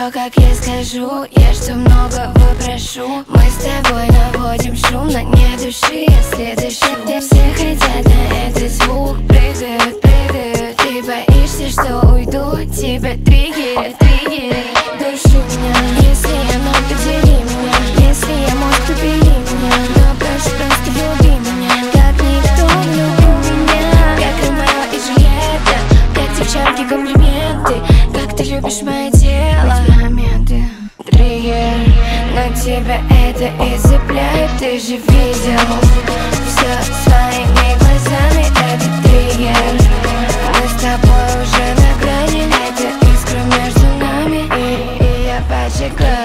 все, как я скажу. Я что много попрошу. Мы с тобой наводим шум на дне души, если дышу. Все хотят на этот звук, прыгают, прыгают. Ты боишься, что уйду, тебя триггерит, триггерит душу меня. Если я мог, подели меня. Если я мог, убери меня. Но прошу, просто люби меня, как никто любил меня. Как Ромео и Джульетта, как девчонки комплименты, как ты любишь мое тело. Моменты, триггер, но тебя это и цепляет. Ты же видел все своими глазами, это триггер. Мы с тобой уже на грани, это искра между нами, и я поджигаю.